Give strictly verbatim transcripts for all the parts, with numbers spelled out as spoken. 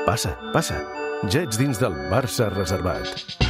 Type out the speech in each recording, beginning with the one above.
Passa, passa. Ja ets dins del Barça reservat.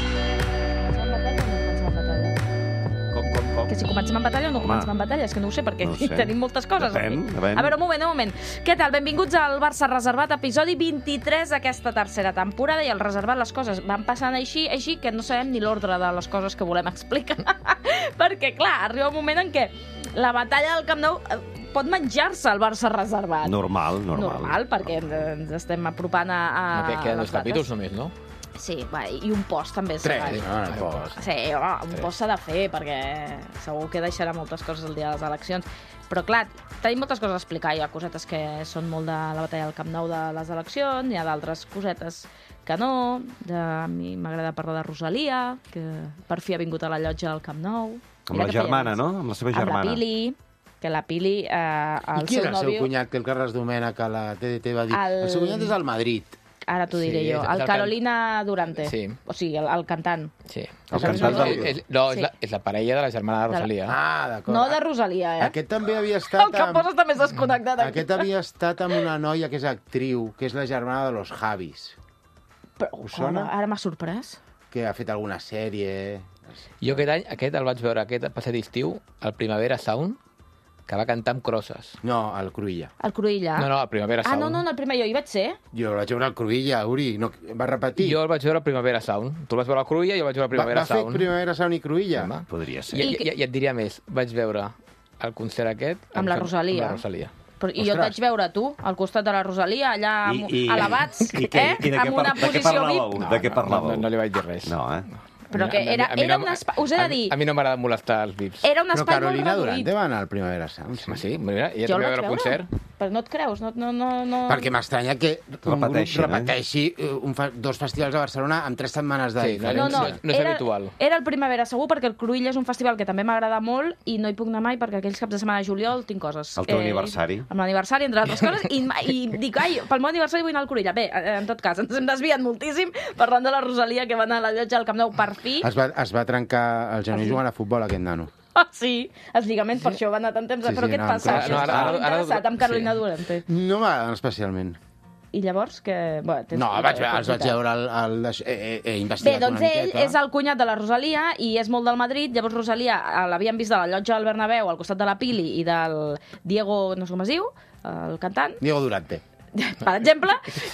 Com, com, com? Que si comencem amb batalla o no Home. comencem amb batalla, és que no ho sé, perquè No ho sé. tenim moltes coses. Depèn, aquí. depèn. A veure, un moment, un moment. Què tal? Benvinguts al Barça Reservat, episodi vint-i-tres d'aquesta tercera temporada, i al Reservat les coses van passant així, així que no sabem ni l'ordre de les coses que volem explicar. Perquè, clar, arriba un moment en què la batalla del Camp Nou eh, pot menjar-se al Barça Reservat. Normal, normal. Normal, perquè ens, ens estem apropant a, a No, que queden les dos capítols dates. només, no? Sí, va, i un post també. Tres. serà. Ah, post. Sí, home, un Tres. post s'ha de fer, perquè segur que deixarà moltes coses el dia de les eleccions. Però, clar, tenim moltes coses a explicar. Hi ha cosetes que són molt de la batalla del Camp Nou de les eleccions, hi ha d'altres cosetes que no. De, a mi m'agrada parlar de Rosalia, que per fi ha vingut a la llotja del Camp Nou. Amb Mira la que feia germana, temps. no? Amb la seva Amb germana. la Pili, que la Pili, eh, I el qui seu era el seu nòvio... cunyat, que el Carles Domènech a la T D T va dir? El- El, seu cunyat és al Madrid. Ara t'ho diré Sí, jo. és- és El el Carolina Durante. Sí. O sigui, el, el cantant. Sí. El cantant És- del- és- No, és Sí. la, és la parella de la germana de De la- Rosalia. Ah, d'acord. No de Rosalia, eh? Aquest també havia El estat... que posa està més desconnectat aquí. Aquest havia estat amb una noia que és actriu, que és la germana de los Javis, Però, Us sona? Ara m'ha sorprès. que ha fet alguna sèrie... Jo aquest any, aquest el vaig veure aquest passat estiu, al Primavera Sound, que va cantar amb crosses. No, el Cruïlla. El Cruïlla. No, no, al Primavera Ah, Sound. no, no, no, el primer jo hi vaig ser. Jo el vaig veure al Cruïlla, Uri. No, va repetir. Jo el vaig veure al Primavera Sound. Tu el vas veure a Cruïlla i jo el vaig veure al va, Primavera va fer Sound. Primavera Sound i Cruïlla. Home. Podria ser. I, I- i, i et diria més, vaig veure el concert aquest... Amb la Rosalia. Amb la Rosalia. Però, I jo et Ostres. vaig veure a tu, al costat de la Rosalia, allà I- I, i- elevats, i què- eh? i de què amb par- una de què posició V I parlàveu? P. De què parlàveu? No, no li vaig dir res. No, eh? Però que A mi- era, a mi era no- un espai... Us he de a- dir, A mi no m'agrada molestar els V I Ps. era un Però espai molt Carolina reduït. Durante va anar al Primavera Sound. Sí. Home, sí, mira, ella Jo el també va vaig veure el concert. Però no et creus? No, no, no, no... Perquè m'estranya que un grup Repeteixin, eh? repeteixi eh, un fa dos festivals a Barcelona amb tres setmanes de Sí, no, No, diferència. no, no és era, habitual. Era el Primavera, segur, perquè el Cruïlla és un festival que també m'agrada molt i no hi puc anar mai perquè aquells caps de setmana de juliol tinc coses. El teu aniversari. Amb l'aniversari, entre altres coses, i, i dic, ai, pel meu aniversari vull anar al Cruïlla. Bé, en tot cas, ens hem desviat moltíssim parlant de la Rosalia, que va anar a la llotja del Camp Nou per fi. Es va, es va trencar el genoll jugant a futbol, aquest nano. Ah, sí, els lligaments, per això va anar tant temps. Sí, Però sí, què et no, passa? clar, Això no, està ara- ara- ara- interessat amb Carolina sí. Durante. No m'agraden especialment. I llavors, que... Bueno, tens... No, vaig, eh, els vaig tens- veure el, el, he, he, he Bé, investigat doncs una ell miqueta. és el cunyat de la Rosalia i és molt del Madrid. Llavors Rosalia eh, l'havien vist de la llotja del Bernabéu al costat de la Pili i del Diego, no sé com es diu, el cantant, Diego Durante. per exemple,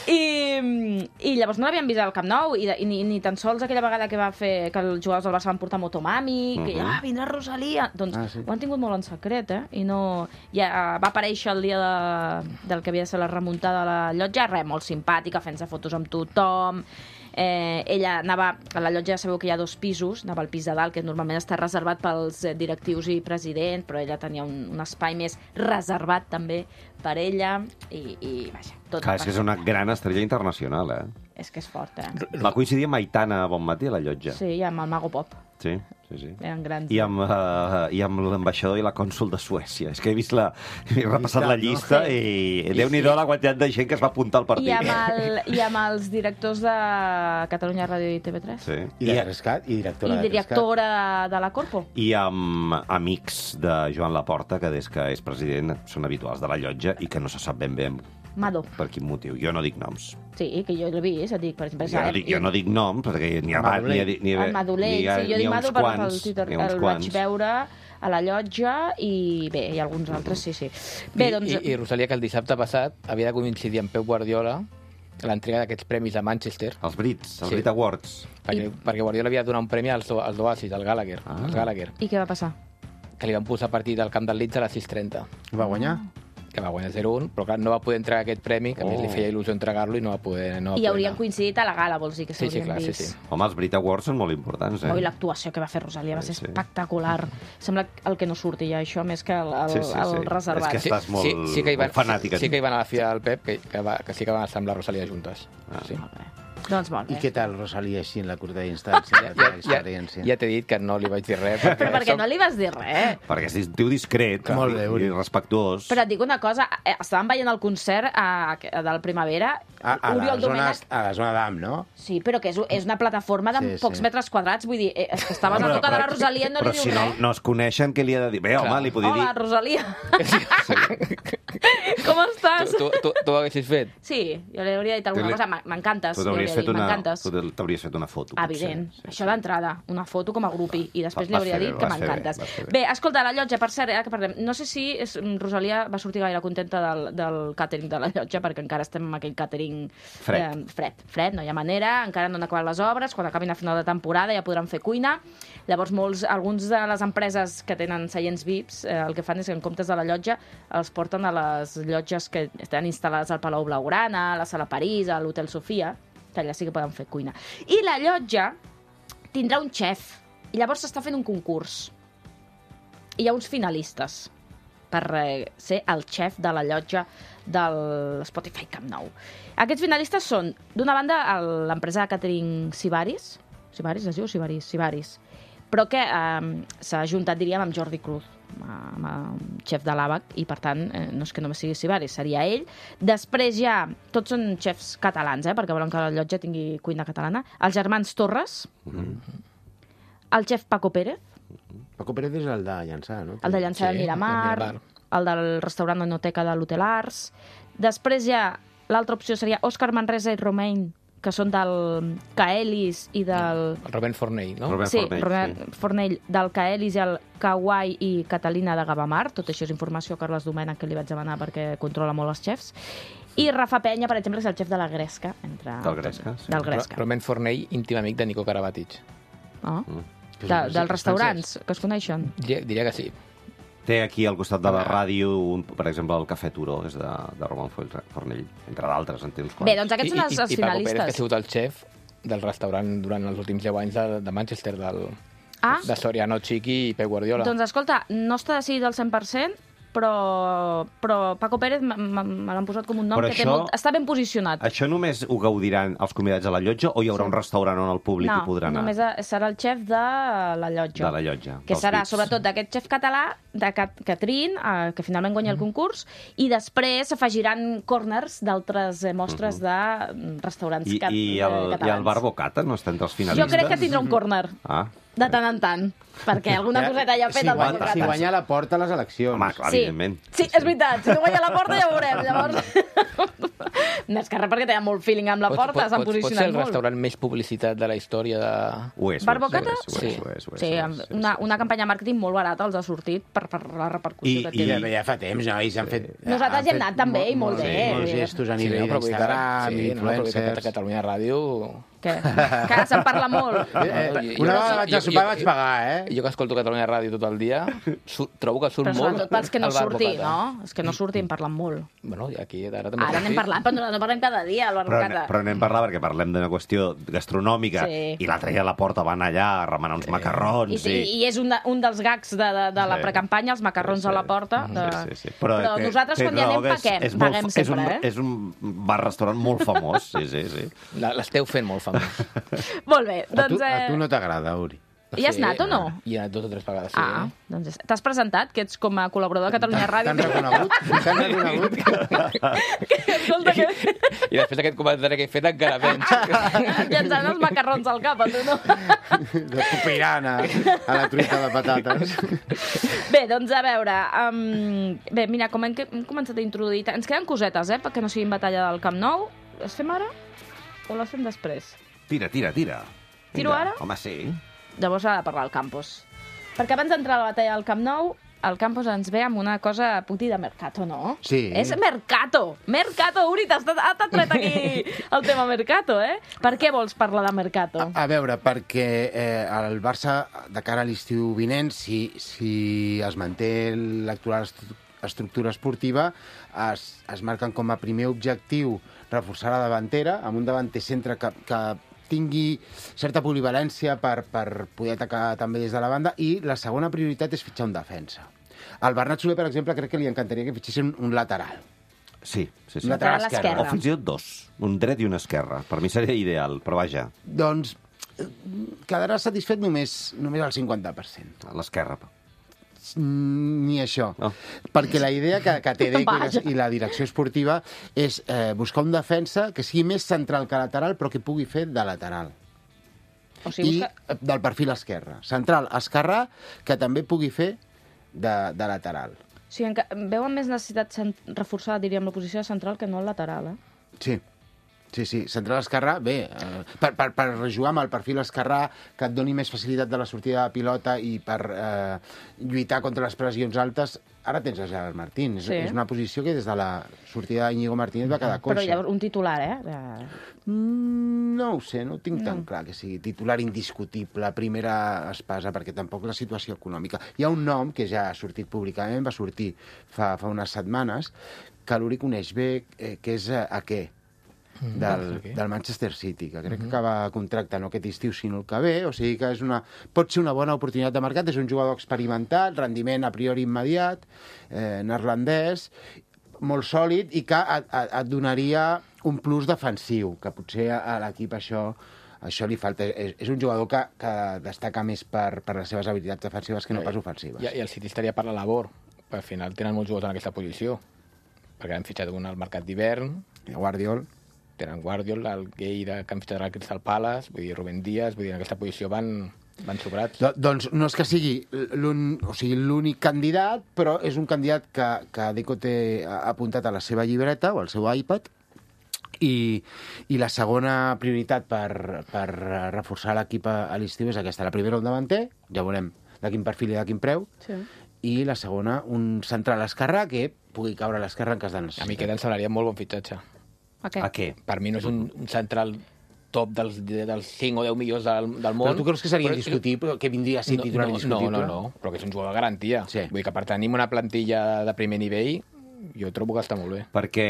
i, i llavors no l'havien vist al Camp Nou i, de, i ni, ni tan sols aquella vegada que va fer que els jugadors del Barça van portar Motomami, que Mhm. ah, vindrà Rosalia. Doncs Ah, sí. ho han tingut molt en secret, eh? I no... Ja va aparèixer el dia de, del que havia de ser la remuntada de la llotja, res, molt simpàtica, fent-se fotos amb tothom. Eh, ella anava, a la llotja ja sabeu que hi ha dos pisos, anava al pis de dalt, que normalment està reservat pels eh, directius i president, però ella tenia un, un espai més reservat també per ella, i, i vaja, tot Clar, és que és una gran estrella internacional, eh? és que és fort, eh? Va coincidir amb Aitana Bonmatí a la llotja. Sí, i amb el Mago Pop, Sí, sí, sí. eren grans. I amb, uh, i amb l'ambaixador i la cònsul de Suècia. És que he vist la... He repassat la llista no? i Déu-n'hi-do la quantitat de gent que es va apuntar al partit. I amb, el, I amb els directors de Catalunya Ràdio i T V tres. Sí. I de Rescat, i directora I de Rescat. directora de la Corpo. I amb amics de Joan Laporta, que des que és president són habituals de la llotja i que no se sap ben bé Mado. per quin motiu. Jo no dic noms. Sí, que jo l'he vist, et dic, per exemple... Jo no dic, jo no dic noms, perquè n'hi ha, Madolell. n'hi ha, n'hi ha, El Madolell, n'hi ha, sí, jo n'hi dic ha Mado uns per quants, el Twitter, n'hi ha uns el vaig quants. veure a la llotja i bé, hi ha alguns altres, sí, sí. Bé, I, doncs... i, I Rosalia, que el dissabte passat havia de coincidir amb Pep Guardiola a l'entrega d'aquests premis a Manchester, Els Brits, els Sí. Brit Awards. perquè, I- perquè Guardiola havia de donar un premi als, als Oasis, al Gallagher, Ah. als Gallagher, I què va passar? que li van posar partit al camp del Leeds a les sis trenta, Va guanyar? que va guanyar zero un, però clar, no va poder entregar aquest premi, que a més Oh. li feia il·lusió entregar-lo i no va poder, no va I poder haurien anar. coincidit a la gala, vols dir que Sí, sí, s'haurien clar, sí, vist. sí. Home, els Brit Awards són molt importants, eh? Oh, i l'actuació que va fer Rosalia va Sí, ser sí. espectacular. Sembla el que no surti ja, això, més que el, el, Sí, sí, sí. el reservat. És que estàs molt, sí que hi van, molt fanàtica. Sí, sí que hi van a la fi del Pep, que, que, va, que sí que van estar amb la Rosalia juntes. Ah. Sí. Molt bé. Doncs molt I bé. què tal, Rosalia, així en la curta distància de la teva experiència? Ja t'he dit que no li vaig dir res. Perquè Però per què soc- no li vas dir res? Perquè és un tio discret Molt bé, i Uri. respectuós. Però et dic una cosa, eh, estàvem veient el concert a, a, del Primavera, A, a, la Oriol zona, Domènech... a la zona d'Am, no? Sí, però que és, és una plataforma de Sí, sí. pocs metres quadrats, vull dir, eh, és que estaves Home, a tocar de la però- Rosalia i no però li si dius no, res. no es coneixen, què li ha de dir? Bé, home, Clar. li podria Hola, dir... Rosalia. Com estàs? Tu, tu, tu ho haguessis fet? Sí, jo li hauria dit alguna Tu li- cosa. "M- M'encantes, Tu li t'hauries hauria fet, dit, una... m'encantes. tu t'hauries fet una foto, potser. Evident. Sí, Això sí. d'entrada, una foto com a grupi, i després li Vas hauria fer dit bé, que vas fer bé, m'encantes. vas fer bé. Bé, escolta, la llotja, per cert, ara que parlem, no sé si és, Rosalia va sortir gaire contenta del, del càtering de la llotja, perquè encara estem amb aquell càtering Fred. Eh, fred, fred, no hi ha manera, encara no han acabat les obres, quan acabin a final de temporada ja podran fer cuina. Llavors, molts, alguns de les empreses que tenen seients V I Ps, eh, el que fan és que en comptes de la llotja els porten a les llotges que estan instal·lades al Palau Blaugrana, a la Sala París, a l'Hotel Sofia, que allà sí que poden fer cuina. I la llotja tindrà un xef, i llavors s'està fent un concurs. I hi ha uns finalistes per eh, ser el xef de la llotja del Spotify Camp Nou. Aquests finalistes són, d'una banda, el- l'empresa de catering Sibaris, Sibaris es diu Sibaris? Sibaris, però que eh, s'ha juntat, diríem, amb Jordi Cruz, amb, amb xef de l'Àbac, i per tant, eh, no és que només sigui Sibaris, seria ell. Després ja, tots són xefs catalans, eh, perquè volen que la llotja tingui cuina catalana. Els germans Torres, el xef Paco Pérez, Paco Pérez és el de Llançà, no? el de Llançà Sí, del Miramar, del Miramar. el del restaurant Enoteca de l'Hotel Ars. Després ja l'altra opció seria Òscar Manresa i Romain, que són del Caelis i del... El Robert Fornell, no? Robert sí, Fornell, Robert sí. Fornell, del Caelis i el Kauai i Catalina de Gavamar. Tot això és informació a Carles Domènech, que li vaig demanar perquè controla molt els xefs. I Rafa Penya, per exemple, és el xef de la Gresca. Entre... Del Gresca, sí. Del Gresca. Robert Fornell, íntim amic de Nico Karabatic. Oh. Mm. De, dels restaurants que es coneixen. Diria, diria que sí. Té aquí al costat de la ràdio, un, per exemple, el Cafè Turó, és de, de Roman Fornell, entre d'altres, en té uns quants. Bé, doncs aquests són els, els I, i, i Paco Pérez, que ha finalistes. sigut el xef del restaurant durant els últims deu anys de, de Manchester, del, Ah, de Soriano Chiqui i Pep Guardiola. doncs escolta, no està decidit al cent per cent, però, però Paco Pérez m- m- me l'han posat com un nom Però que té això- molt, està ben posicionat. Això només ho gaudiran els convidats a la llotja o hi haurà Sí. un restaurant on el públic no, hi podrà anar? només a- serà el xef de la llotja. De la llotja, Que dels serà, V I Ps. sobretot, d'aquest xef català, de Cat Catrín, eh, que finalment guanya el concurs, i després s'afegiran corners d'altres eh, mostres de mm, restaurants I, cat, i, eh, el, I catalans. el Bar Bocata no està entre els finalistes? Jo crec que tindrà un corner, Ah, de tant en tant, perquè alguna coseta ja ha fet si el Bar guanya, si Bocata. guanya la porta a les eleccions. home, clar, Sí. evidentment. Sí, és veritat. Si no guanya la porta ja ho veurem. Llavors... no és que res perquè té molt feeling amb la porta, s'han pot, pot ser posicionat el molt. restaurant més publicitat de la història de... Ho és, Bar ho és, Bocata? ho és, ho és, Sí. ho és, ho és, Sí, ho és, amb sí, una, sí, una sí. campanya de màrqueting molt barata els ha sortit per, per la repercussió I- que I té. ja, ja fa temps, no? I s'han fet... Nosaltres han hi hem fet anat també, i molt molts- bé. Molts gestos a nivell però vull dir que ara- d'Instagram, sí, no, però vull dir que a influencers... Catalunya Ràdio... Que, que se'n parla molt. Eh, eh, No, jo- una jo- vegada vaig a jo- sopar jo- vaig pagar, eh? Jo que escolto Catalunya Ràdio tot el dia, su trobo que surt Però molt sobretot pels que no el Bar surti, Bocata. no? És que no surti, en parlen molt. Bueno, i aquí ara també Ara n'hem sortit. parlat, però no, no parlem cada dia, al Bar Però, Bocata. però anem a parlar perquè parlem d'una qüestió gastronòmica Sí. i l'altre dia a la porta van allà a remenar uns macarrons. I, i, I és un, de, un dels gags de, de, de la Sí. precampanya, els macarrons Sí, sí. a la porta. De... Sí, sí, sí. Però, Però té- nosaltres té quan hi anem raó que és- paguem, és molt- paguem és sempre, un, eh? És un bar-restaurant molt famós, sí, sí, sí. La- L'esteu fent molt famós. Molt bé, A tu, doncs... a tu Eh... no t'agrada, Uri. Hi has anat o no? Hi he anat dues o tres vegades, sí. Ah, doncs és- t'has presentat, que ets com a col·laborador de Catalunya Ràdio. T'han reconegut? T'han reconegut? Escolta, que... I després d'aquest comentari que he fet encara menys. llançant els macarrons al cap, a tu no? Descopirant a, a la truita de patates. Bé, doncs a veure... Um, bé, mira, com hem, hem començat a introduir... Ens queden cosetes, eh?, perquè no siguin batalla del Camp Nou. Les fem ara o les fem després? Tira, tira, tira. Tiro Vinga. ara? Home, sí. Llavors ha de parlar el Campos. Perquè abans d'entrar a la batalla del Camp Nou, el Campos ens ve amb una cosa, puc dir, de Mercato, no? Sí. És Mercato! Mercato, Uri, t'has t'ha tret aquí el tema Mercato, eh? Per què vols parlar de Mercato? A, a veure, perquè eh, el Barça, de cara a l'estiu vinent, si, si es manté l'actual estru- estructura esportiva, es, es marquen com a primer objectiu reforçar la davantera, amb un davanter centre que, que tingui certa polivalència per, per poder atacar també des de la banda, i la segona prioritat és fitxar un defensa. Al Bernat Soler, per exemple, crec que li encantaria que fitxessin un lateral. Sí, sí, sí. Un lateral Lateral esquerre. esquerre. O fins i tot dos. Un dret i un esquerre. Per mi seria ideal, però vaja, Doncs eh, quedarà satisfet només, només el cinquanta per cent. a l'esquerra. Mm, Ni això. No. Perquè la idea que, que té Deco i, Vaja. la, i la direcció esportiva és eh, buscar un defensa que sigui més central que lateral, però que pugui fer de lateral. O sigui, I busca... eh, del perfil esquerre. Central, esquerrà, que també pugui fer de, de lateral. o sigui, enca... veuen més necessitat cent... reforçar, diríem, la posició central que no el lateral, eh? Sí. Sí, sí, central esquerrà, bé, eh, per, per, per jugar amb el perfil esquerrà que et doni més facilitat de la sortida de pilota i per eh, lluitar contra les pressions altes, ara tens a Gerard Martín. És, Sí. és una posició que des de la sortida d'Iñigo Martínez va quedar coixa. Però llavors un titular, eh? eh? Mm, no ho sé, no ho tinc No. tan clar que sigui titular indiscutible, primera espasa, perquè tampoc la situació econòmica. Hi ha un nom que ja ha sortit públicament, va sortir fa, fa unes setmanes, que l'Uri coneix bé, eh, que és eh, Ake, del, Ake. del Manchester City, que crec que acaba contracte no aquest estiu, sinó el que ve, o sigui que és una, pot ser una bona oportunitat de mercat, és un jugador experimentat, rendiment a priori immediat, eh, neerlandès, molt sòlid i que et, et, et donaria un plus defensiu, que potser a, a l'equip això això li falta. És, és un jugador que, que destaca més per, per les seves habilitats defensives que no pas ofensives. I, I el City estaria per la labor. Al final tenen molts jugadors en aquesta posició. Perquè han fitxat un al mercat d'hivern, Guardiol. tenen Guardiol, el Gay de, que han fitxat al Crystal Palace, vull dir, Rubén Díaz, vull dir, en aquesta posició van, van sobrats. Do, doncs no és que sigui l'únic o sigui, l'únic candidat, però és un candidat que, que Deco té apuntat a la seva llibreta o al seu iPad, i, i la segona prioritat per, per reforçar l'equip a, a l'estiu és aquesta. La primera, un davanter, ja veurem de quin perfil i de quin preu, Sí. i la segona, un central esquerrà que pugui caure a l'esquerra en cas de necessitat. A mi aquest em semblaria molt bon fitxatge. A què? A què? Per mi no és un, un central top dels, dels cinc o deu millors del, del món. Però tu creus que seria però- indiscutible, que vindria a ser titular no, indiscutible? No, no, no, però que és un jugador de garantia. Sí. Vull dir que per tenir una plantilla de primer nivell, jo trobo que està molt bé. Perquè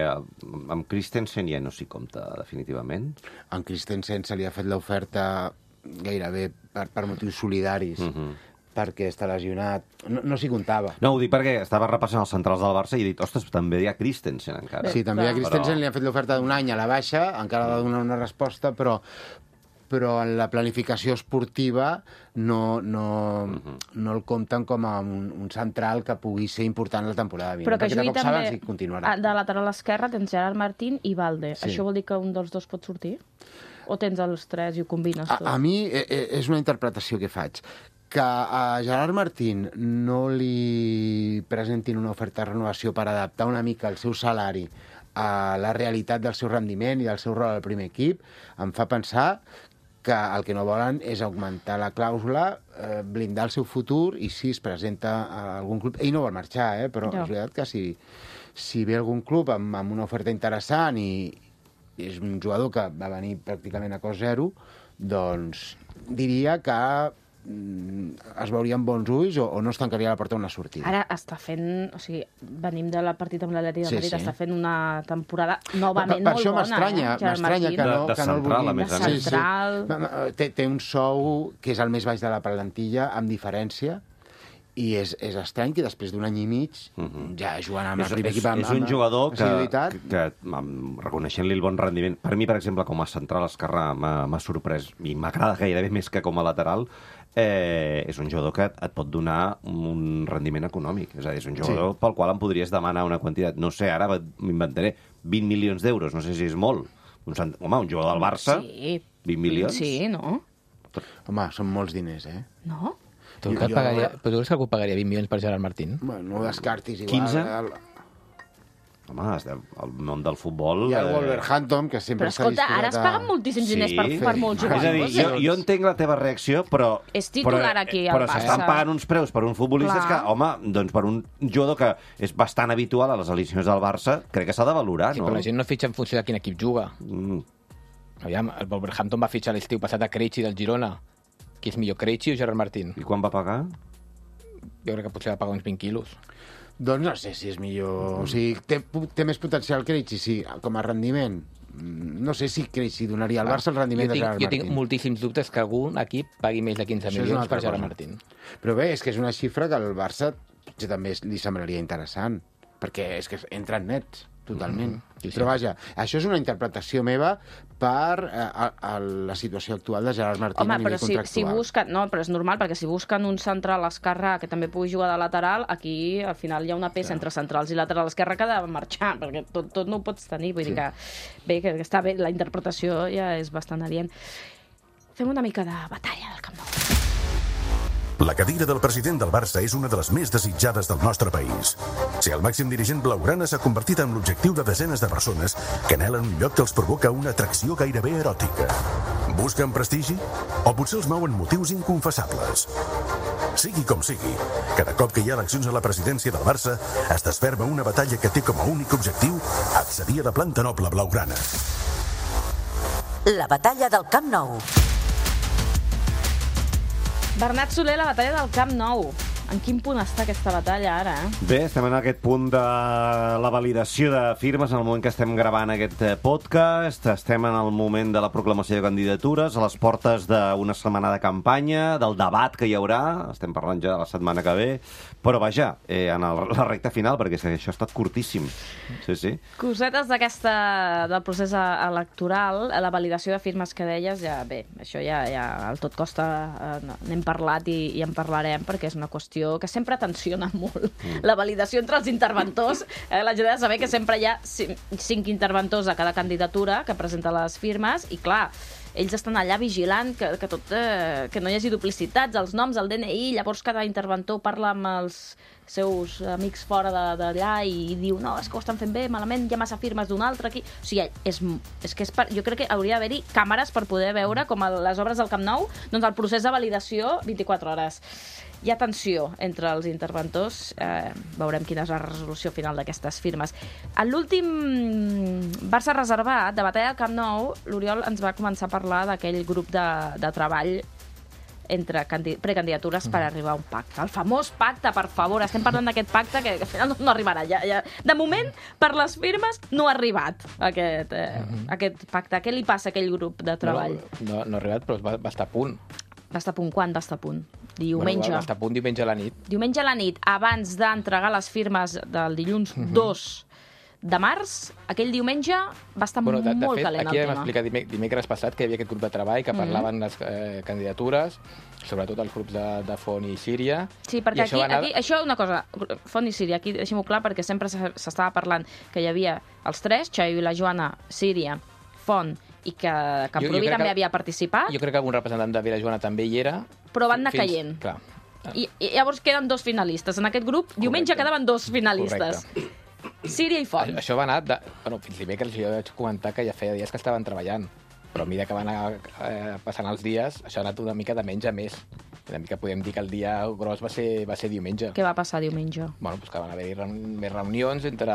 amb Christensen ja no s'hi compta definitivament. En Christensen se li ha fet l'oferta gairebé per, per motius solidaris, Mhm. perquè està lesionat. No, no s'hi comptava. No, ho dic perquè estava repassant els centrals del Barça i he dit, ostres, també hi ha Christensen encara. Sí, també a clar. Christensen Però- li han fet l'oferta d'un any a la baixa, encara ha de donar una resposta, però però en la planificació esportiva no, no, no el compten com a un, un central que pugui ser important la temporada vinent. Però que perquè jugui tampoc saben també si continuarà. a- de lateral esquerre tens Gerard Martín i Valde. Sí. Això vol dir que un dels dos pot sortir? O tens els tres i ho combines A, tot? a mi eh, eh, és una interpretació que faig. Que a Gerard Martín no li presentin una oferta de renovació per adaptar una mica el seu salari a la realitat del seu rendiment i del seu rol al primer equip, em fa pensar que el que no volen és augmentar la clàusula, eh, blindar el seu futur, i si es presenta a algun club... Ell no vol marxar, eh, però Ja. és veritat que si, si ve algun club amb, amb una oferta interessant i, i és un jugador que va venir pràcticament a cost zero, doncs diria que mm, es veuria amb bons ulls o, o no es tancaria la porta a una sortida. Ara està fent... O sigui, venim de la partida amb l'Atlètic de Sí, Madrid, sí. està fent una temporada Per, novament per molt això bona, m'estranya, eh? Gerard m'estranya Martín. que no, De- de que no el central, vulguin. a més a més. De central. No, no, té, té un sou que és el més baix de la plantilla, amb diferència, i és, és estrany que després d'un any i mig, Mhm. ja jugant amb És, el primer és, equip... Amb, és un amb jugador que, assiduïtat, que, que amb- reconeixent-li el bon rendiment, per mi, per exemple, com a central esquerrà m'ha m'ha sorprès, i m'agrada gairebé més que com a lateral, eh, és un jugador que et, et pot donar un rendiment econòmic. És a dir, és un jugador sí. pel qual em podries demanar una quantitat, no sé, ara m'inventaré, vint milions d'euros, no sé si és molt. Un, cent- home, un jugador del Barça, Sí. vint milions? Sí, no? Home, són molts diners, eh? No? Tu Jo- que jo- pagaria, però tu creus que algú pagaria vint milions per Gerard Martín? Bueno, no ho descartis igual. quinze? El, Home, estem, el món del futbol... hi ha el eh, Wolverhampton, que sempre Però està escolta, ara es disposat a- paguen moltíssims diners per, Sí. per molts És És a dir, jugadors. jo, eh? jo entenc la teva reacció, però... És titular però, aquí, al Però s'estan Barça. pagant uns preus per uns futbolistes Clar. que, home, doncs per un jugador que és bastant habitual a les alineacions del Barça, crec que s'ha de valorar, Sí, no? però la gent no fitxa en funció de quin equip juga. Mm, Aviam, el Wolverhampton va fitxar l'estiu passat a Krejci del Girona. Qui és millor, Krejci o Gerard Martín? I quan va pagar? Jo crec que potser va pagar uns vint quilos. Doncs no sé si és millor... O sigui, té, té més potencial Krejci, sí, com a rendiment. Mm, No sé si Krejci donaria al Barça el rendiment jo de tinc, Gerard jo Martín. tinc moltíssims dubtes que algun equip pagui més de quinze Això és una milions altra per Gerard cosa. Martín. Però bé, és que és una xifra que al Barça potser també li semblaria interessant, perquè és que entren nets. totalment. Mm-hmm. Sí, sí. Però vaja, això és una interpretació meva per eh, a, a la situació actual de Gerard Martín Home, a nivell però si, si contractual. busquen... No, però és normal, perquè si busquen un central esquerrà que també pugui jugar de lateral, aquí al final hi ha una peça Clar. entre centrals i lateral esquerra que ha de marxar, perquè tot, tot no ho pots tenir. Vull Sí. dir que, bé, que està bé, la interpretació ja és bastant adient. Fem una mica de batalla del Camp Nou. La cadira del president del Barça és una de les més desitjades del nostre país. Si el màxim dirigent blaugrana s'ha convertit en l'objectiu de desenes de persones que anhelen un lloc que els provoca una atracció gairebé eròtica. Busquen prestigi? O potser els mouen motius inconfessables? Sigui com sigui, cada cop que hi ha eleccions a la presidència del Barça es desferma una batalla que té com a únic objectiu accedir a la planta noble blaugrana. La batalla del Camp Nou. Bernat Soler, la batalla del Camp Nou. En quin punt està aquesta batalla ara, eh? Bé, estem en aquest punt de la validació de firmes en el moment que estem gravant aquest podcast. Estem en el moment de la proclamació de candidatures, a les portes d'una setmana de campanya, del debat que hi haurà. Estem parlant ja de la setmana que ve. Però vaja, eh, en el, la recta final, perquè això ha estat curtíssim. Sí, sí. Cosetes d'aquesta, del procés electoral, la validació de firmes que deies, ja bé, això ja, ja al tot costa eh, n'hem parlat i, i en parlarem, perquè és una qüestió que sempre tensiona molt. Mm. La validació entre els interventors, eh, la gent ha de saber que sempre hi ha cinc, cinc interventors a cada candidatura que presenta les firmes, i clar, ells estan allà vigilant que, que, tot, eh, que no hi hagi duplicitats, els noms, el D N I, llavors cada interventor parla amb els seus amics fora d'allà i, i diu, no, és que ho estan fent bé, malament, hi ha massa firmes d'un altre aquí. O sigui, és, és que és per, jo crec que hauria d'haver-hi càmeres per poder veure com a les obres del Camp Nou, doncs el procés de validació vint-i-quatre hores. Hi ha tensió entre els interventors, eh, veurem quina és la resolució final d'aquestes firmes. A l'últim Barça reservat, de batalla del Camp Nou, l'Oriol ens va començar a parlar d'aquell grup de, de treball entre precandidatures per arribar a un pacte. El famós pacte, per favor. Estem parlant d'aquest pacte que, que al final no, no arribarà. Ja, ja. De moment, per les firmes, no ha arribat aquest, eh, mm-hmm. aquest pacte. Què li passa a aquell grup de treball? No, no, no ha arribat, però va, va estar a punt. Va estar a punt. Quan va estar a punt? Diumenge. Bueno, va estar a punt diumenge a la nit. Diumenge a la nit, abans d'entregar les firmes del dilluns mm-hmm. dos de març, aquell diumenge va estar bueno, de, de molt fet, calent aquí el vam tema. explicar dimec dimecres passat que hi havia aquest grup de treball que parlaven mm-hmm. les eh, candidatures, sobretot els grups de, de Font i Síria. Sí, perquè aquí, anar... aquí, això una cosa, Font i Síria, aquí deixem-ho clar, perquè sempre s'estava parlant que hi havia els tres, Xavi i la Joana, Síria, Font, i que Camproví també que, havia participat. Jo crec que algun representant de Vilajoana també hi era. Però van anar fins, caient. Clar. I, I llavors queden dos finalistes. En aquest grup, Correcte. Diumenge quedaven dos finalistes. Correcte. Síria i Font. Això va anar... De... Bueno, fins dimecres jo vaig comentar que ja feia dies que estaven treballant, però a mesura que van anar eh, passant els dies, això ha anat una mica de menys a més. Una mica podem dir que el dia gros va ser, va ser diumenge. Què va passar diumenge? Bueno, pues que van haver-hi reun més reunions entre...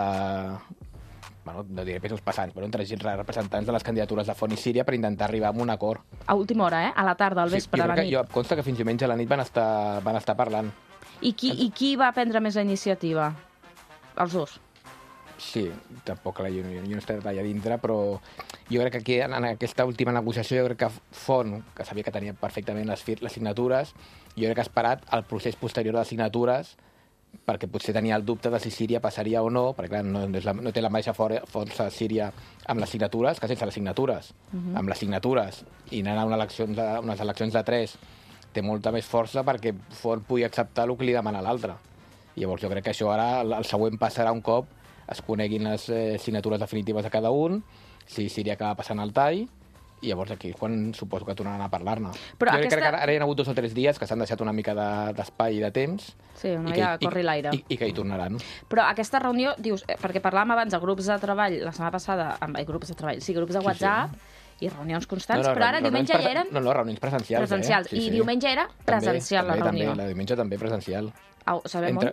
Bueno, no diré pesos passants, però entre representants de les candidatures de Font i Síria per intentar arribar a un acord. A última hora, eh? A la tarda, al vespre, sí, a la nit. Jo em consta que fins diumenge a la nit van estar, van estar parlant. I qui, I qui va prendre més la iniciativa? Els dos? Sí, tampoc la, jo, jo no he estat allà dintre, però jo crec que aquí, en, en aquesta última negociació, jo crec que Font, que sabia que tenia perfectament les, les signatures, jo crec que ha esperat el procés posterior de les signatures perquè potser tenia el dubte de si Síria passaria o no, perquè clar, no, no, la, no té la mateixa força Síria amb les signatures que sense les signatures. Uh-huh. Amb les signatures i anant a una eleccions de, unes eleccions de tres té molta més força perquè Font pugui acceptar el que li demana l'altre. Llavors jo crec que això ara, el, el següent pas serà un cop es coneguin les eh, signatures definitives de cada un, si Síria acaba passant el tall, i llavors aquí quan suposo que tornaran a parlar-ne. Jo aquesta... crec que ara, ara hi ha hagut dos o tres dies que s'han deixat una mica d'espai de, i de temps, sí, no i, hi que, ha corri l'aire. I, i que hi tornaran. Però aquesta reunió, dius, perquè parlàvem abans de grups de treball, la setmana passada, amb eh, grups de treball, sí, grups de WhatsApp, sí, sí. i reunions constants, no, no, però ara diumenge ja eren... No, no, reunions presencials. Presencials, eh? sí, i sí. diumenge era presencial també, la reunió. També, la diumenge també presencial. Au, sabem Entre...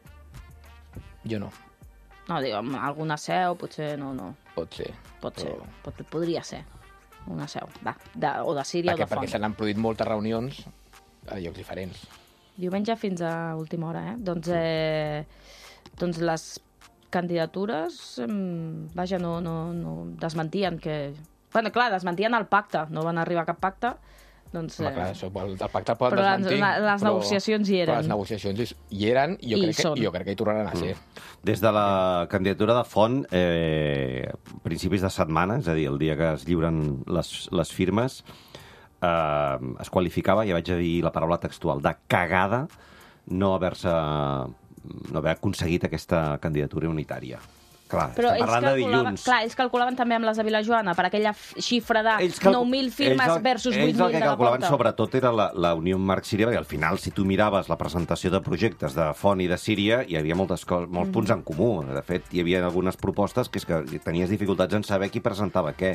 on? Jo no. No, diu, alguna seu, potser no, no. Pot ser. Pot però... ser, pot, podria ser. Una seu, va, de, o de Síria perquè, o de Font. Perquè se n'han produït moltes reunions a llocs diferents. Diumenge fins a última hora, eh? Doncs, eh, doncs les candidatures, eh, vaja, no, no, no desmentien que... Bueno, clar, desmentien el pacte, no van arribar a cap pacte, Doncs, Home, eh, clar, això, el, el pacte el poden però les, desmentir. les però, negociacions hi eren. Però les negociacions hi eren i jo, I crec que, són. jo crec que hi tornaran a ser. Des de la candidatura de Font, eh, principis de setmana, és a dir, el dia que es lliuren les, les firmes, eh, es qualificava, ja vaig a dir la paraula textual, de cagada no haver-se no haver aconseguit aquesta candidatura unitària. Clar, Però estem ells parlant de calculaven, dilluns. clar, ells calculaven també amb les de Vilajoana per aquella f- xifra de Ells calcu- nou mil firmes ells el- versus vuit Ells mil el que de la calculaven Porta. sobretot era la, la Unió Marc Síria, perquè al final, si tu miraves la presentació de projectes de Font i de Síria, hi havia moltes coses, molts punts en comú. De fet, hi havia algunes propostes que és que tenies dificultats en saber qui presentava què.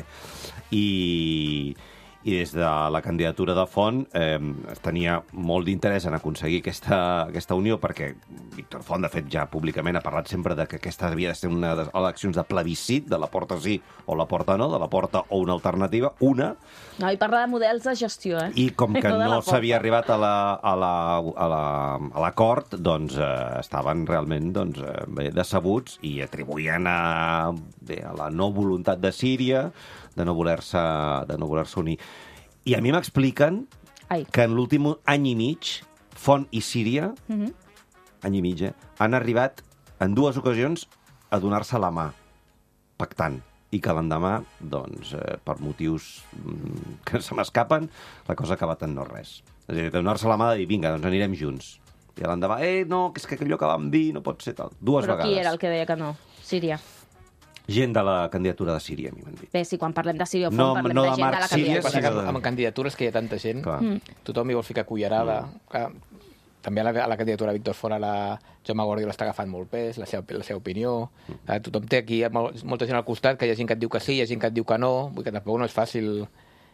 I... i des de la candidatura de Font eh, tenia molt d'interès en aconseguir aquesta, aquesta unió, perquè Víctor Font, de fet, ja públicament ha parlat sempre de que aquesta havia de ser una de les eleccions de plebiscit, de la porta sí o la porta no, de la porta o una alternativa, una, No, i parla de models de gestió, eh? i com que de la no Porta. s'havia arribat a la- a la- a la- a l'acord, doncs eh, estaven realment doncs, eh, bé, decebuts i atribuïen a, bé, a la no voluntat de Síria de no voler-se de no voler-se unir. I a mi m'expliquen Ai. que en l'últim any i mig, Font i Síria, Mhm. any i mig, eh, han arribat en dues ocasions a donar-se la mà, pactant, i que l'endemà, doncs, eh, per motius mm, que se m'escapen, la cosa ha acabat en no res. És a dir, de donar-se la mà de dir, vinga, doncs anirem junts. I a l'endemà, eh, no, que és que allò que vam dir no pot ser tal. Dues Però vegades. qui era el que deia que no? Síria. Gent de la candidatura de Síria, a mi m'han dit. Bé, si quan parlem de Síria o Font No, parlem no de de gent de Marc la Síria, El que passa candidatura. que sí, amb, amb candidatures que hi ha tanta gent, Clar. Mm. tothom hi vol ficar cullerada. Clar, també a la, a la candidatura de Víctor Font, a la Jaume Guardiola està agafant molt pes, la seva, la seva opinió. Clar, tothom té aquí mol- molta gent al costat, que hi ha gent que et diu que sí, hi ha gent que et diu que no. Vull que tampoc no és fàcil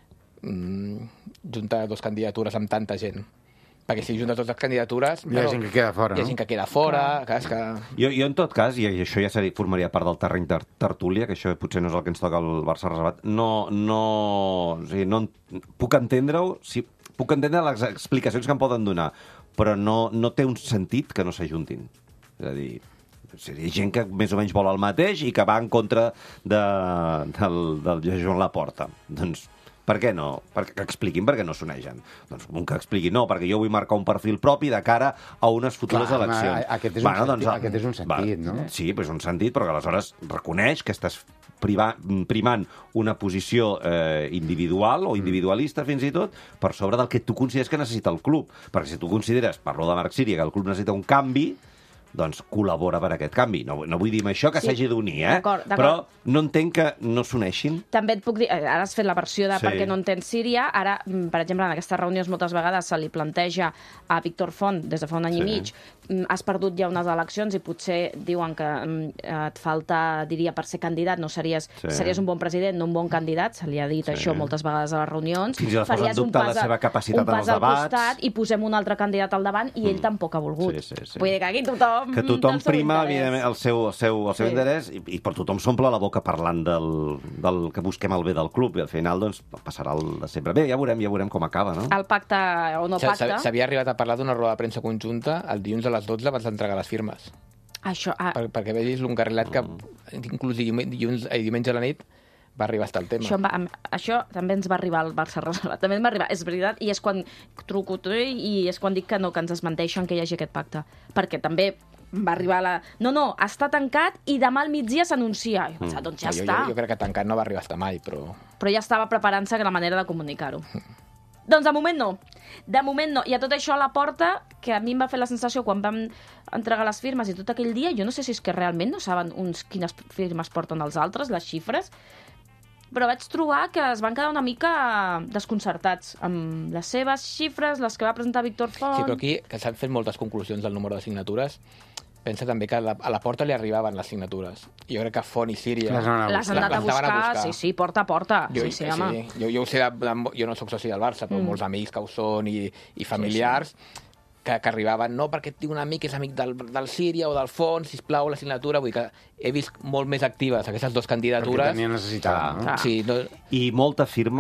mm, juntar dues candidatures amb tanta gent. Perquè si juntes totes les candidatures... Hi ha gent que queda fora, Hi ha no? gent que queda fora, clar, és que... Jo, jo, en tot cas, i això ja seria, formaria part del terreny ter tertúlia, que això potser no és el que ens toca al Barça reservat, no, no, o sigui, no en- puc entendre-ho, si, puc entendre les explicacions que em poden donar, però no, no té un sentit que no s'ajuntin. És a dir, seria gent que més o menys vol el mateix i que va en contra de, del, del Joan Laporta. Doncs, per què no? Perquè, que expliquin per què no s'uneixen. Doncs un que expliqui, no, perquè jo vull marcar un perfil propi de cara a unes futures Clar, home, eleccions. aquest és un sentit- aquest és un sentit, no? Sí, però és un sentit, però que aleshores reconeix que estàs priva, primant una posició eh, individual o individualista, fins i tot, per sobre del que tu consideres que necessita el club. Perquè si tu consideres, parlo de Marc Síria, que el club necessita un canvi, doncs col·labora per aquest canvi. No, no vull dir amb això que Sí, s'hagi d'unir, eh? d'acord, d'acord. Però no entenc que no s'uneixin. També et puc dir, eh, ara has fet la versió de Sí. per què no entens Síria, ara, mm, per exemple, en aquestes reunions moltes vegades se li planteja a Víctor Font, des de fa un any Sí. i mig, mm, has perdut ja unes eleccions i potser diuen que mm, et falta, diria, per ser candidat, no series, Sí. series un bon president, no un bon candidat, se li ha dit Sí. això moltes vegades a les reunions. Fins i tot posa en Faries un dubte la pas a- seva capacitat un en pas els al debats. costat i posem un altre candidat al davant i ell tampoc ha volgut. Sí, sí, sí. Vull dir que aquí tothom... Que tothom del seu prima, interès. evidentment, el seu, el seu, el seu Sí. interès i, i per tothom s'omple la boca parlant del, del que busquem el bé del club i al final doncs, passarà el de sempre. Bé, ja veurem, ja veurem com acaba, no? El pacte o no S'ha- pacte... S'havia arribat a parlar d'una roda de premsa conjunta el dilluns a les dotze abans d'entregar les firmes. Això, ah, Per, perquè vegis l'encarrilat que inclús diumenge, dilluns, eh, diumenge a la nit va arribar hasta el tema. Això, em va, em- això també ens va arribar al Barça reservat. També ens va arribar, és veritat, i és quan truco tu i és quan dic que no, que ens desmenteixen que hi hagi aquest pacte. Perquè també va arribar la... No, no, està tancat i demà al migdia s'anuncia. I pensava, doncs ja jo, està. jo, jo crec que tancat no va arribar hasta mai, però... Però ja estava preparant-se la manera de comunicar-ho. Doncs de moment no. De moment no. I a tot això a la porta, que a mi em va fer la sensació quan vam entregar les firmes i tot aquell dia, jo no sé si és que realment no saben uns quines firmes porten els altres, les xifres, però vaig trobar que es van quedar una mica desconcertats amb les seves xifres, les que va presentar Víctor Font... Sí, però aquí, que s'han fet moltes conclusions del número de signatures, pensa també que a la, a la porta li arribaven les signatures. I jo crec que Font i Síria... Les han anat a Les han anat a les anaven buscar, a buscar. sí, sí, porta a porta. Jo, sí, sí, home. jo, jo ho sé, de, de, jo no sóc soci del Barça, però mm. molts amics que ho són i, i familiars sí, sí. Que, que arribaven, no, perquè tinc un amic que és amic del, del Síria o del Font, sisplau, la signatura. Vull dir que he vist molt més actives aquestes dues Perquè candidatures. tenia necessitat, no? Clar. Sí, no, I molta firma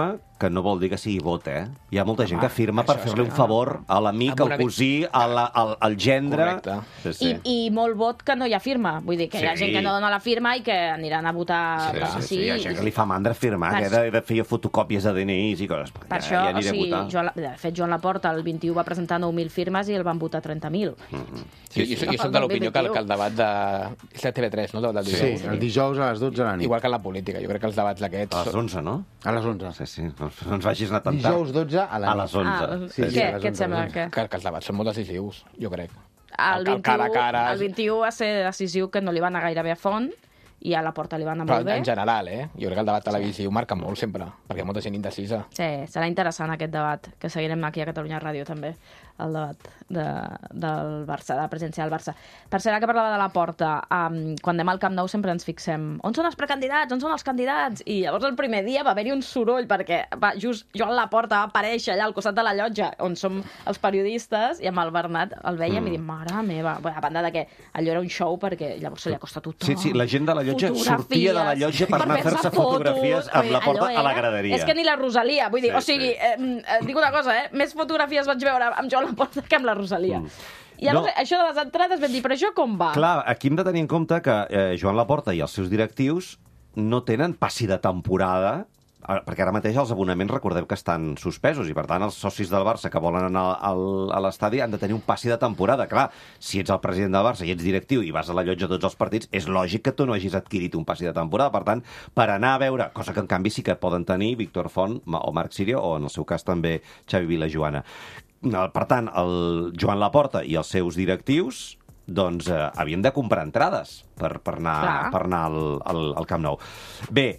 que no vol dir que sigui vot, eh? Hi ha molta gent que firma per això és fer-li un que- favor a l'amic, Amb al una vi- cosí, a la, al, al gendre... Correcte. Sí, sí. I, I molt vot que no hi ha firma. Vull dir que hi ha Sí. gent que no dona la firma i que aniran a votar... Sí, per sí, sí, sí, hi ha gent que li fa mandra firmar, Per que de, de fer fotocòpies de D N Is i coses. Per ja, això, ja o aniré sigui, a votar. Joan, de fet, Joan Laporta el vint-i-u va presentar nou mil firmes i el van votar trenta mil. Sí, jo, jo soc de l'opinió que, el- que el debat de... És la T V tres, no? El debat del Sí, dijous. el dijous a les dotze de la nit. Igual que en la política. Jo crec que els debats d'aquests... A les onze, no? A les onze. Sí, sí, no, no ens vagis anar tan tard. Dijous dotze a la A nit. les onze. Ah, Sí, sí, què, a les què et onze, sembla? a les Que... Que, que els debats són molt decisius, jo crec. El El cara a vint-i-u, cara... el vint-i-u va ser decisiu, que no li va anar gairebé a font, i a la Porta li va anar Però molt bé. en general, eh? Jo crec que el debat televisiu marca molt sempre, perquè hi ha molta gent indecisa. Sí, serà interessant aquest debat, que seguirem aquí a Catalunya Ràdio també, el debat de, del Barça, de la presència del Barça. Per ser que parlava de la Porta, um, quan anem al Camp Nou sempre ens fixem on són els precandidats, on són els candidats? I llavors el primer dia va haver-hi un soroll, perquè va, just Joan Laporta va aparèixer allà al costat de la llotja, on som els periodistes, i amb el Bernat el veiem mm. i diem, mare meva, bé, a banda de que allò era un show, perquè llavors se li acosta tothom. Sí, sí, la gent de la llotja Fotografies, sortia de la llotja per anar a fer-se fotografies amb Ui, la Porta allò a la era- graderia. És que ni la Rosalia, vull dir, Sí, o sigui, sí. eh, eh, dic una cosa, eh, més fotografies vaig veure amb Joan Laporta que amb la Rosalia. Mm. I llavors, No. això de les entrades vam dir, però això com va? Clar, aquí hem de tenir en compte que eh, Joan Laporta i els seus directius no tenen passi de temporada, eh, perquè ara mateix els abonaments recordem que estan suspesos i, per tant, els socis del Barça que volen anar al, a l'estadi han de tenir un passi de temporada. Clar, si ets el president del Barça i ets directiu i vas a la llotja a tots els partits, és lògic que tu no hagis adquirit un passi de temporada. Per tant, per anar a veure, cosa que en canvi sí que poden tenir Víctor Font o Marc Sirio, o en el seu cas també Xavi Vilajoana. Per tant, el Joan Laporta i els seus directius doncs eh, havien de comprar entrades per, per anar, Clar. per anar al, al, al Camp Nou. Bé,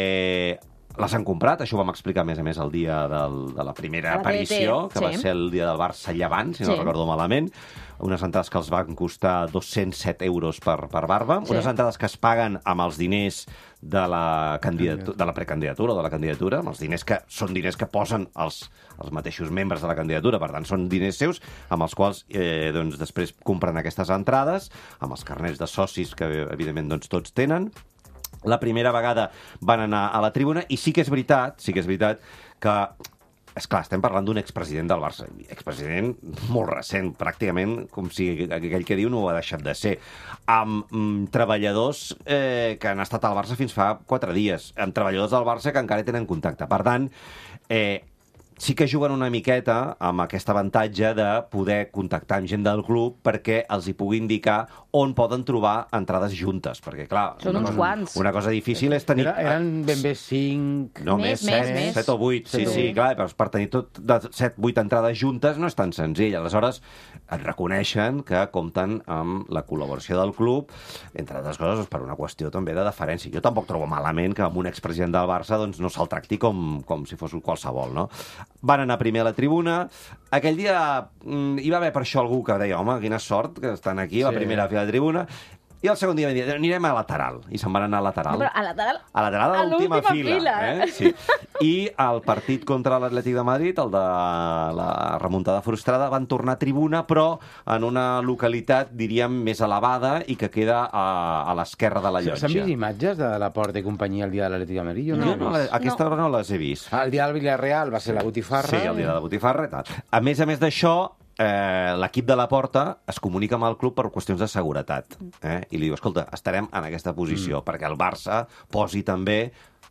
eh, les han comprat, això ho vam explicar a més a més el dia del, de la primera A la T V T, aparició, que sí. va ser el dia del Barça Llevant, si no Sí. recordo malament, unes entrades que els van costar dos-cents set euros per, per barba, Sí. unes entrades que es paguen amb els diners de la, candidatu de la precandidatura o de la candidatura, amb els diners que són diners que posen els, els mateixos membres de la candidatura, per tant, són diners seus amb els quals eh, doncs, després compren aquestes entrades, amb els carnets de socis que, evidentment, doncs, tots tenen. La primera vegada van anar a la tribuna i sí que és veritat, sí que és veritat que és clar, estem parlant d'un expresident del Barça, expresident molt recent, pràcticament com si aquell que diu no ho ha deixat de ser, amb mm, treballadors eh, que han estat al Barça fins fa quatre dies, amb treballadors del Barça que encara tenen contacte. Per tant, eh, sí que juguen una miqueta amb aquest avantatge de poder contactar amb gent del club perquè els hi pugui indicar on poden trobar entrades juntes, perquè clar, Són una uns cosa, quants. una cosa difícil és tenir... Era, eren ben bé cinc... No, Més, més, més, set, més. set o vuit. Sí, Set o sí, vuit. clar, però per tenir tot de set, vuit entrades juntes no és tan senzill. Aleshores, et reconeixen que compten amb la col·laboració del club, entre altres coses, doncs, per una qüestió també de deferència. Jo tampoc trobo malament que amb un expresident del Barça doncs, no se'l tracti com, com si fos un qualsevol, no? Van anar primer a la tribuna. Aquell dia mm, hi va haver per això algú que deia, home, quina sort que estan aquí a la Sí. primera fila de tribuna. I el segon dia van dir, anirem a lateral. I se'n van anar a lateral. No, però a lateral... A lateral a a l'última l'última fila. fila, eh? eh? Sí. I el partit contra l'Atlètic de Madrid, el de la remuntada frustrada, van tornar a tribuna, però en una localitat, diríem, més elevada i que queda a, a l'esquerra de la llotja. S'han vist imatges de la Porta i companyia el dia de l'Atlètic de Madrid? Jo no, Jo no, l'he vist. a aquesta hora no les he vist. Ah, el dia del Villarreal va ser la botifarra. Sí, el dia de la botifarra i tal. A més a més d'això, eh, l'equip de la Porta es comunica amb el club per qüestions de seguretat. Eh? I li diu, escolta, estarem en aquesta posició, mm. perquè el Barça posi també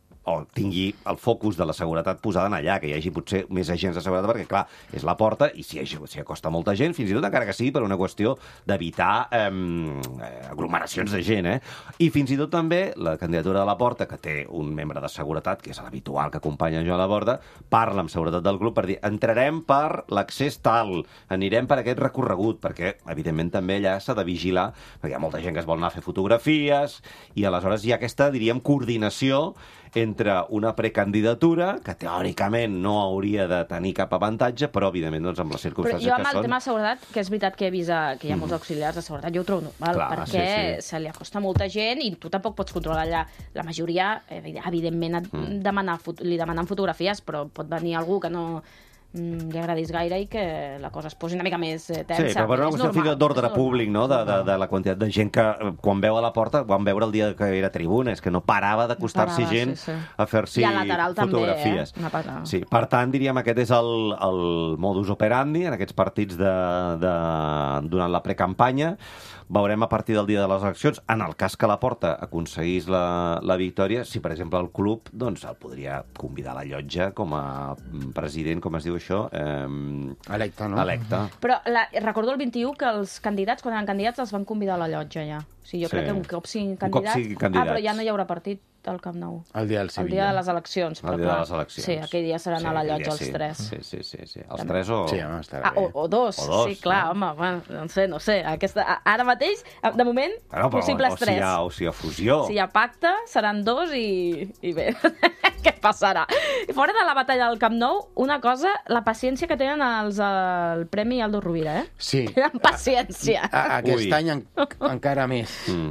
o tingui el focus de la seguretat posada en allà, que hi hagi potser més agents de seguretat, perquè, clar, és la Porta i s'hi si acosta molta gent, fins i tot encara que sigui per una qüestió d'evitar eh, aglomeracions de gent, eh? I fins i tot també la candidatura de la Porta, que té un membre de seguretat, que és l'habitual que acompanya Joan Laporta, parla amb seguretat del club per dir entrarem per l'accés tal, anirem per aquest recorregut, perquè, evidentment, també allà s'ha de vigilar, perquè hi ha molta gent que es vol anar a fer fotografies, i aleshores hi ha aquesta, diríem, coordinació entre una precandidatura, que teòricament no hauria de tenir cap avantatge, però, evidentment, doncs, amb les Però circumstàncies jo amb que el són... tema de seguretat, que és veritat que he vist eh, que hi ha molts auxiliars de seguretat, jo ho trobo normal, Clar, perquè sí, sí. se li acosta molta gent i tu tampoc pots controlar allà. La majoria, eh, evidentment, et demanar, fot- li demanen fotografies, però pot venir algú que no mm, li agradís gaire i que la cosa es posi una mica més eh, tensa. Sí, però per una És qüestió normal, d'ordre és normal. públic, no? De, de, de la quantitat de gent que, eh, quan veu a la porta, quan veure el dia que era tribuna, és que no parava d'acostar-s'hi No parava, gent sí, sí. a fer-s'hi I a lateral també, fotografies. eh? Una pata. Sí, per tant, diríem, aquest és el, el modus operandi en aquests partits de, de, durant la precampanya. Veurem a partir del dia de les eleccions, en el cas que la Porta aconseguís la, la victòria, si, per exemple, el club doncs, el podria convidar a la llotja com a president, com es diu això? Eh, Electe, no? electe. Però la, recordo el vint-i-u que els candidats, quan eren candidats, els van convidar a la llotja ja. O sigui, jo Sí. crec que un cop siguin Un cop candidats... siguin candidats. Ah, però ja no hi haurà partit al Camp Nou. El dia del El Sevilla. dia de les eleccions. Però El dia de clar, les eleccions. Sí, aquell dia seran a la aquell llotja dia els sí. tres. Sí, sí, sí, sí. Els tres o... Sí, home, estarà Ah, o, bé. o dos, O dos, sí, clar, no? home, bueno, no sé, no sé. Aquesta, ara mateix, de moment, Bueno, però, possibles o, si tres. hi ha, o si hi ha fusió. Si hi ha pacte, seran dos i, i bé, què passarà? I fora de la batalla del Camp Nou, una cosa, la paciència que tenen els, el Premi Aldo Rovira, eh? Sí. Tenen paciència. A, aquest Ui. any en, encara més. Mm.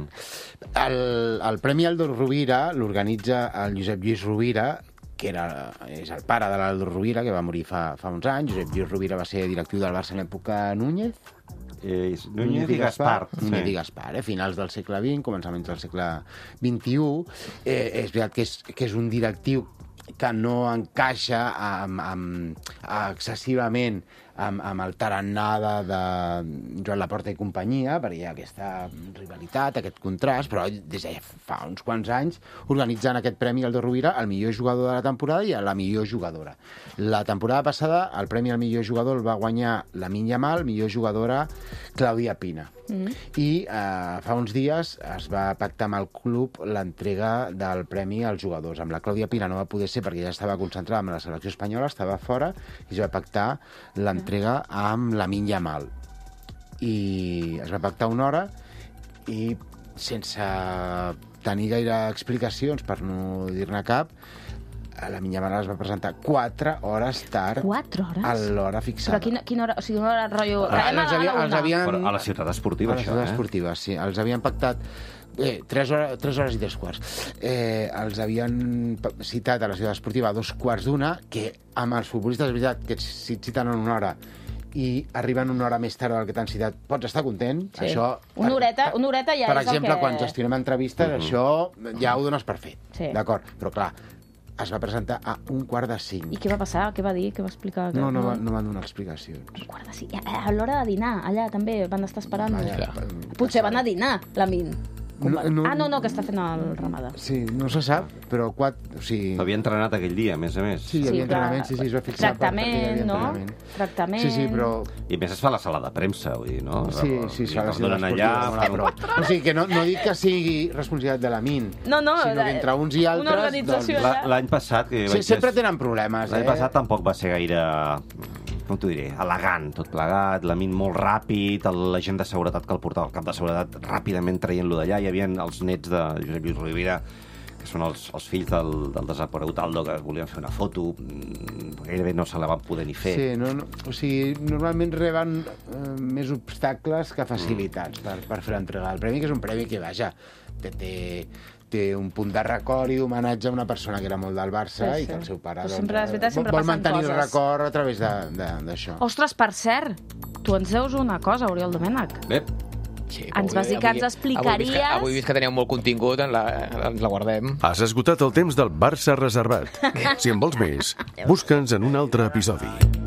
El, el Premi Aldo Rovira l'organitza el Josep Lluís Rovira, que era, és el pare de l'Aldo Rovira, que va morir fa, fa uns anys. Josep Lluís Rovira va ser directiu del Barça en l'època Núñez. Eh, Núñez i Gaspar. Núñez sí. i Gaspar, eh? Finals del segle vint, començaments del segle vint-i-u. Eh, és veritat que és, que és un directiu que no encaixa amb, amb, excessivament amb, amb el tarannà de, de Joan Laporta i companyia, perquè hi ha aquesta rivalitat, aquest contrast, però des de fa uns quants anys organitzant aquest Premi Aldo Rovira al millor jugador de la temporada i a la millor jugadora. La temporada passada el Premi al millor jugador el va guanyar Lamine Yamal, millor jugadora Clàudia Pina. Mm. I eh, fa uns dies es va pactar amb el club l'entrega del premi als jugadors. Amb la Clàudia Pina no va poder ser perquè ja estava concentrada amb la selecció espanyola, estava fora, i es va pactar l'entrega amb Lamine Yamal. I es va pactar una hora i sense tenir gaire explicacions, per no dir-ne cap, la Lamine Yamal es va presentar quatre hores tard Quatre hores? a l'hora fixada. Però quina, quina hora? O sigui, una hora rotllo... Ah, Caem a els la havia- una. els havien- Però a la ciutat esportiva, A la això, ciutat eh? esportiva, sí. Els havien pactat eh, tres, hores, tres hores i tres quarts. Eh, els havien pa- citat a la ciutat esportiva a dos quarts d'una, que amb els futbolistes, és veritat, que si et citen en una hora i arriben una hora més tard del que t'han citat, pots estar content. Sí. Això, Una horeta- una horeta ja per és el exemple, que- quan gestionem entrevistes, Mhm. això ja ho dones per fet. Sí. D'acord, però clar, es va presentar a un quart de cinc. I què va passar? Què va dir? Què va explicar? No, no, va, no van donar explicacions. Un quart de cinc. A, a l'hora de dinar, allà també van estar esperant. Vaja, Potser van a dinar, la Min. Com No, va- no- ah, no, no, que està fent el ramadà. Sí, no se sap, però quatre... O sigui... Havia entrenat aquell dia, a més a més. Sí, hi havia Sí, clar. entrenament, sí, sí, es va fixar. per- perquè hi Tractament, havia no? entrenament. Tractament. Sí, sí, però... I a més es fa a la sala de premsa, vull dir, no? Sí, sí, I s'ha de els ser donen allà... allà, però... O sigui, que no, no dic que sigui responsabilitat de la Min, No, no, sinó de- que entre uns i una altres... organització doncs, allà. La- L'any passat... Que Sí, vaig sempre des- tenen problemes, eh? L'any passat tampoc va ser gaire, com t'ho diré, elegant, tot plegat, la Min molt ràpid, el- l'agent de seguretat que el portava, el cap de seguretat, ràpidament traient-lo d'allà. Hi havia els nets de Josep Lluís Rovira, que són els, els fills del, del desaparegut Aldo, que volien fer una foto, mm, gairebé no se la van poder ni fer. Sí, no, no, o sigui, normalment reben eh, més obstacles que facilitats per, per fer l'entrega del premi, que és un premi que, vaja, té, té, té un punt de record i d'homenatge a una persona que era molt del Barça Sí, sí. i que el seu pare Però doncs, sempre, és veritat, sempre vol passen mantenir el coses. record a través de- de- d'això. Ostres, per cert, tu ens deus una cosa, Oriol Domènech. Bé, Sí, Ens vas dir que ens explicaries- Avui, vist que, avui vist que teníeu molt contingut, en la, ens la guardem. Has esgotat el temps del Barça reservat. Si en vols més, busca'ns en un altre episodi.